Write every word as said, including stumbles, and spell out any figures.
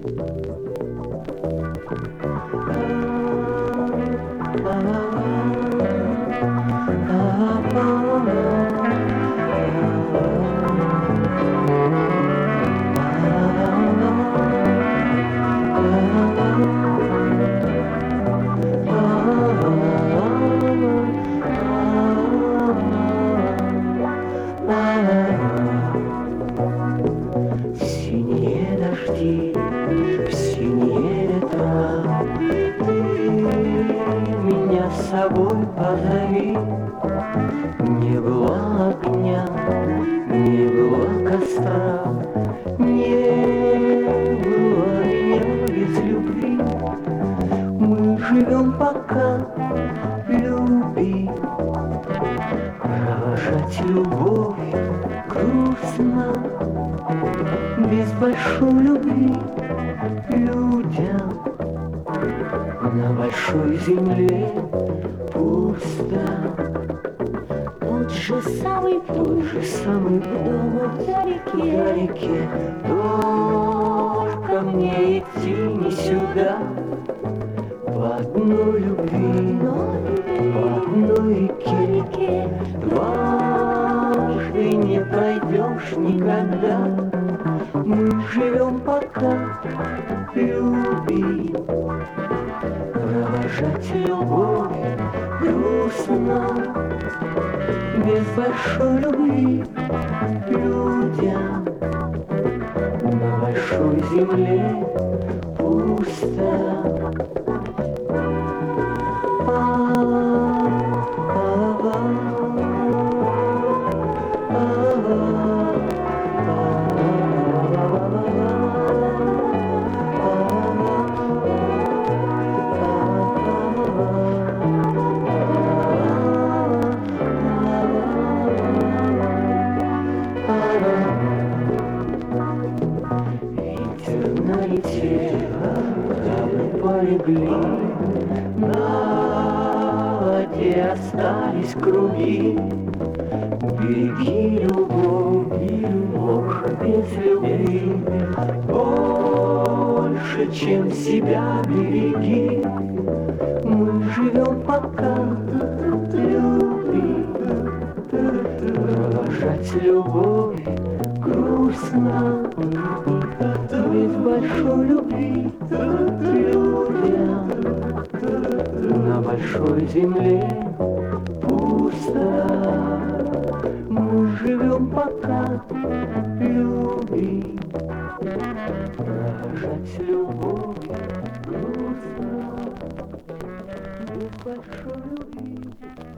Синие дожди, синие ветра, ты меня с собой позови. Не было огня, не было костра, не было меня без любви. Мы живем пока, люби. Провожать любовь грустно, без большой любви людям на большой земле пусто. Тот же самый Тот путь же самый дома путь вдалеке, вдалеке, только мне идти не сюда. По одной любви, по одной реке, реке, дважды не пройдешь никогда. Мы живем пока, люби. Провожать любовь грустно, без большой любви людям на большой земле пусто. Ветер налетел, капли полегли, на воде остались круги. Береги любовь, ложь без любви, больше, чем себя береги. Мы живем пока, люби. Провожать любовь грустно, без большой любви людям на большой земле пусто. Мы живем пока, люби. Провожать любовь грустно, без большой любви.